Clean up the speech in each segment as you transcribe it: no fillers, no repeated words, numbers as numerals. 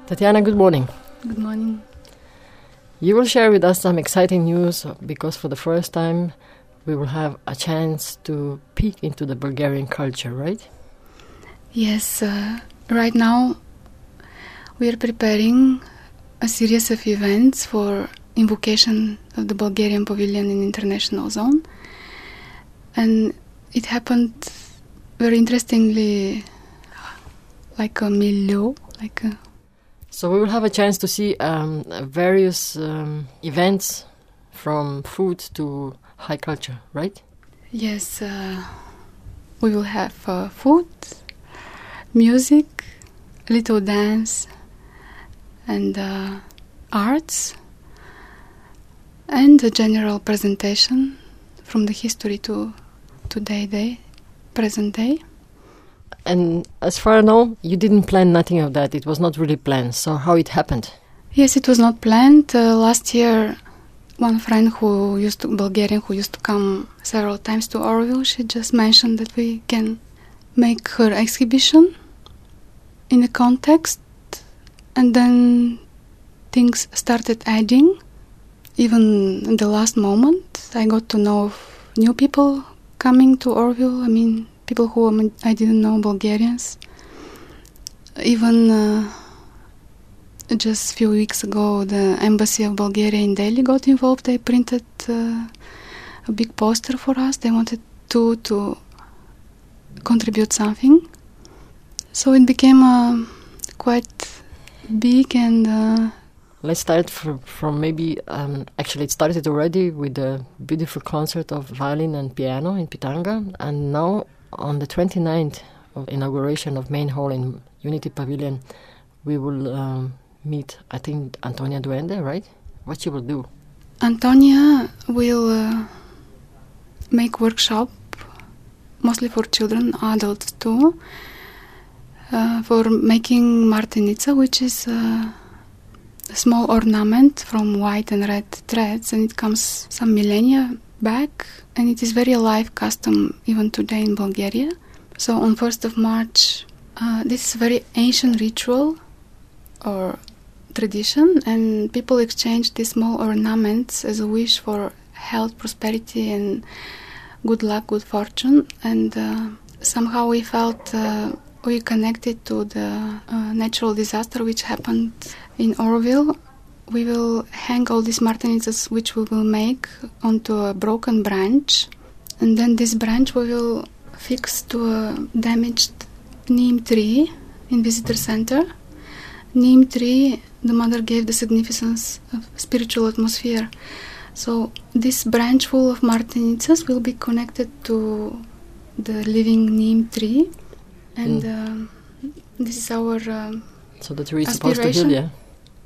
Tatiana, good morning. Good morning. You will share with us some exciting news because for the first time we will have a chance to peek into the Bulgarian culture, right? Yes, right now we are preparing a series of events for invocation of the Bulgarian Pavilion in International Zone. And it happened very interestingly, like a milieu, So we will have a chance to see various events from food to high culture, right? Yes, we will have food, music, little dance, and arts, and a general presentation from the history to today, present day. And as far as I know, you didn't plan nothing of that. It was not really planned. So how it happened? Yes, it was not planned. Last year, one friend Bulgarian who used to come several times to Oroville, she just mentioned that we can make her exhibition in a context, and then things started adding. Even in the last moment, I got to know of new people coming to Oroville. I mean, people who I didn't know, Bulgarians. Even just a few weeks ago, the Embassy of Bulgaria in Delhi got involved. They printed a big poster for us. They wanted to contribute something. So it became quite big and... Let's start from maybe... actually, it started already with a beautiful concert of violin and piano in Pitanga. And now, on the 29th of inauguration of Main Hall in Unity Pavilion, we will meet, I think, Antonia Duende, right? What she will do? Antonia will make workshop, mostly for children, adults too, for making martinica, which is a small ornament from white and red threads, and it comes some millennia back, and it is very alive custom even today in Bulgaria. So on 1st of March, this is a very ancient ritual or tradition, and people exchange these small ornaments as a wish for health, prosperity, and good luck, good fortune. And somehow we felt we connected to the natural disaster which happened in Oroville. We will hang all these martinicas which we will make onto a broken branch, and then this branch we will fix to a damaged neem tree in visitor center. Neem tree, the mother gave the significance of spiritual atmosphere. So this branch full of martinicas will be connected to the living neem tree, and this is our so the tree is supposed to heal, yeah?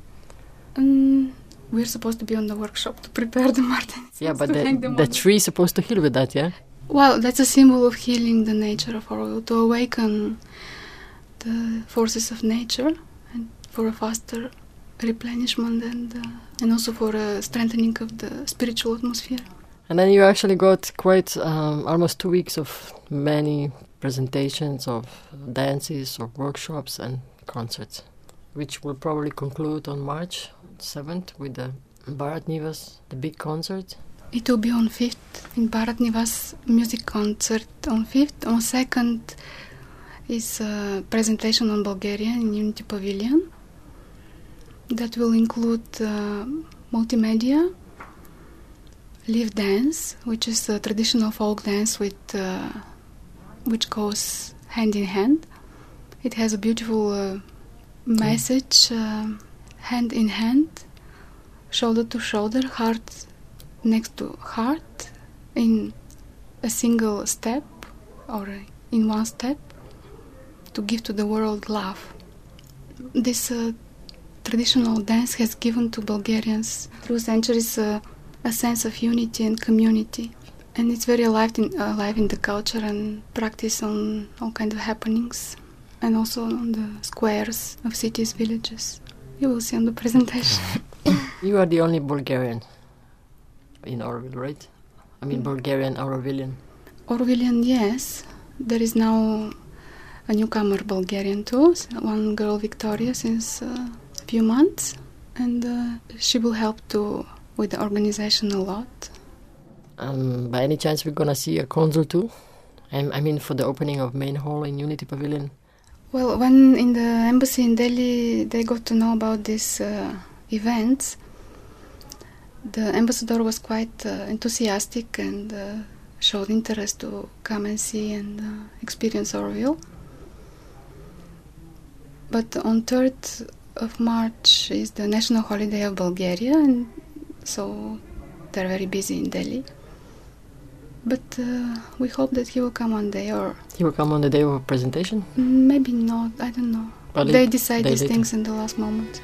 We're supposed to be on the workshop to prepare the martinicas. Yeah, but the tree is supposed to heal with that, yeah? Well, that's a symbol of healing the nature of Oroville, to awaken the forces of nature and for a faster replenishment and also for a strengthening of the spiritual atmosphere. And then you actually got quite almost 2 weeks of many presentations of dances or workshops and concerts, which will probably conclude on March 7th with the Bharat Nivas, the big concert. It will be on 5th in Bharat Nivas music concert on 5th. On 2nd is a presentation on Bulgaria in Unity Pavilion. That will include multimedia, live dance, which is a traditional folk dance which goes hand in hand. It has a beautiful message, hand in hand, shoulder to shoulder, heart next to heart, in a single step or in one step, to give to the world love. This traditional dance has given to Bulgarians through centuries a sense of unity and community, and it's very alive in the culture and practice on all kinds of happenings, and also on the squares of cities, villages. You will see on the presentation. You are the only Bulgarian in Oroville, right? I mean, Bulgarian Orovillian. Orovillian, yes. There is now a newcomer Bulgarian too, one girl, Victoria, since few months, and she will help with the organization a lot. By any chance we're gonna see a concert too? I mean for the opening of main hall in Unity Pavilion. Well, when in the embassy in Delhi they got to know about these events, the ambassador was quite enthusiastic and showed interest to come and see and experience Auroville. But on 3rd of March is the national holiday of Bulgaria, and so they're very busy in Delhi. But we hope that he will come one day, or... He will come on the day of a presentation? Maybe not, I don't know. But they decide these things in the last moment.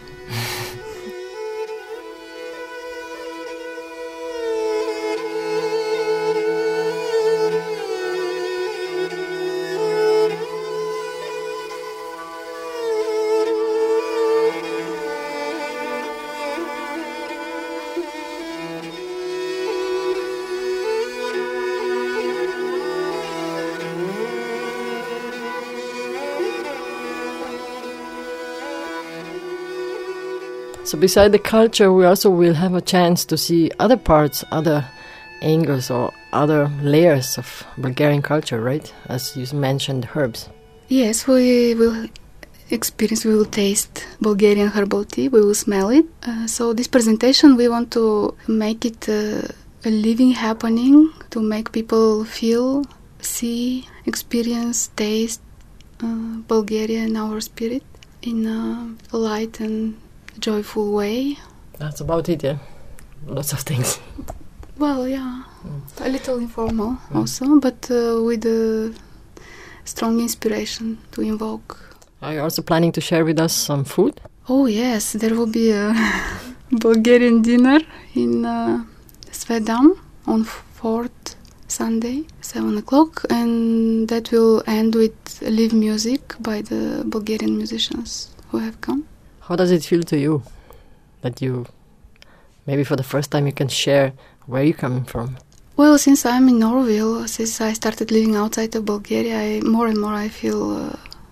So beside the culture, we also will have a chance to see other parts, other angles or other layers of Bulgarian culture, right? As you mentioned, herbs. Yes, we will taste Bulgarian herbal tea, we will smell it. So this presentation, we want to make it a living happening, to make people feel, see, experience, taste Bulgaria in our spirit in a light and joyful way. That's about it, yeah? Lots of things. Well, yeah. A little informal also, but with a strong inspiration to invoke. Are you also planning to share with us some food? Oh, yes. There will be a Bulgarian dinner in Svedam on 4th Sunday, 7 o'clock, and that will end with live music by the Bulgarian musicians who have come. How does it feel to you that you, maybe for the first time, you can share where you're coming from? Well, since I'm in Auroville, since I started living outside of Bulgaria, more and more I feel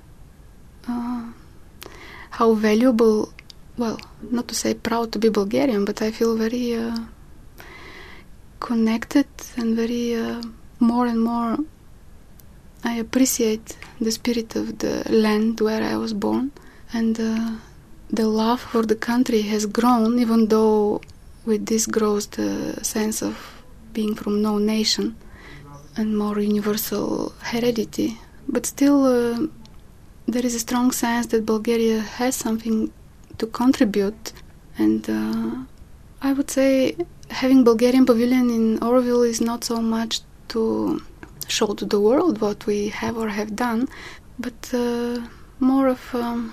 how valuable, well, not to say proud to be Bulgarian, but I feel very connected and very more and more I appreciate the spirit of the land where I was born, and the love for the country has grown, even though with this grows the sense of being from no nation and more universal heredity. But still, there is a strong sense that Bulgaria has something to contribute, and I would say having Bulgarian Pavilion in Auroville is not so much to show to the world what we have or have done, but more of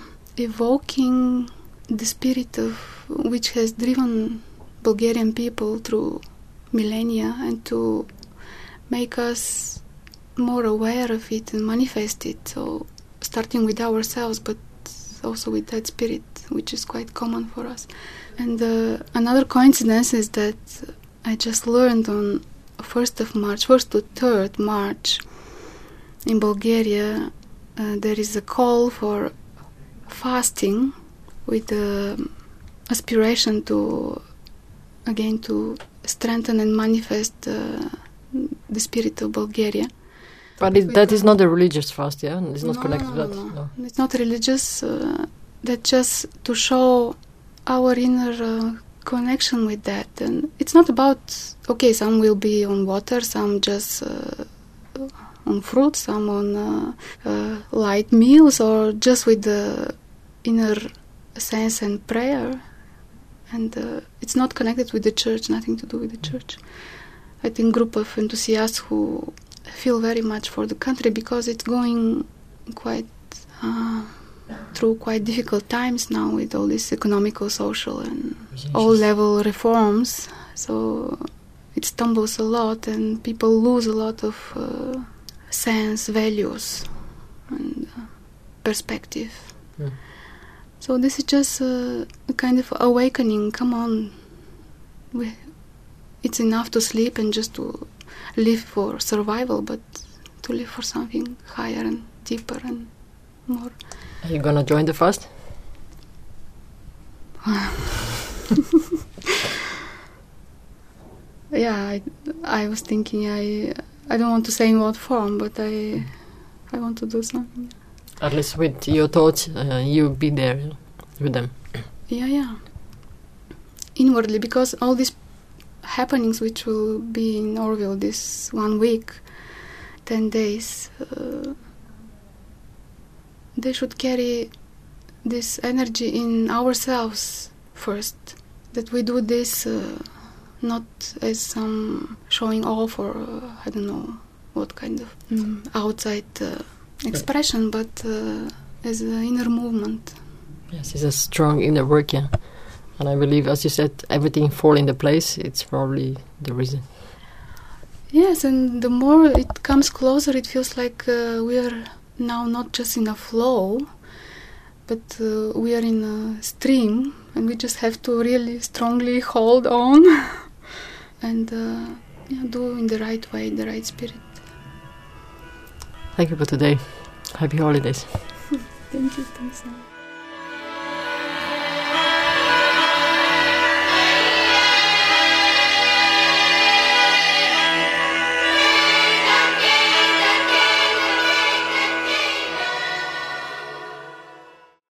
evoking the spirit of which has driven Bulgarian people through millennia, and to make us more aware of it and manifest it. So starting with ourselves, but also with that spirit, which is quite common for us. And another coincidence is that I just learned on 1st to 3rd March in Bulgaria, there is a call for fasting with the aspiration to strengthen and manifest the spirit of Bulgaria. But that is not a religious fast, yeah? It's not connected to that? No. It's not religious. That's just to show our inner connection with that. And it's not about, okay, some will be on water, some just on fruit, some on light meals, or just with the inner sense and prayer. And it's not connected with the church, nothing to do with the church. I think group of enthusiasts who feel very much for the country, because it's going quite through quite difficult times now with all these economical, social and all-level reforms. So it stumbles a lot and people lose a lot of sense, values and perspective. So this is just a kind of awakening. Come on, it's enough to sleep and just to live for survival, but to live for something higher and deeper and more. Are you gonna join the fast? Yeah, I was thinking I don't want to say in what form, but I want to do something. At least with your thoughts, you be there with them. Yeah. Inwardly, because all these happenings which will be in Orville this 1 week, 10 days, they should carry this energy in ourselves first. That we do this not as some showing off or I don't know what kind of outside expression, but as an inner movement. Yes, it's a strong inner work, yeah. And I believe, as you said, everything fall into place. It's probably the reason. Yes, and the more it comes closer, it feels like we are now not just in a flow, but we are in a stream, and we just have to really strongly hold on and do in the right way, the right spirit. Thank you for today. Happy holidays. Thank you. Thanks.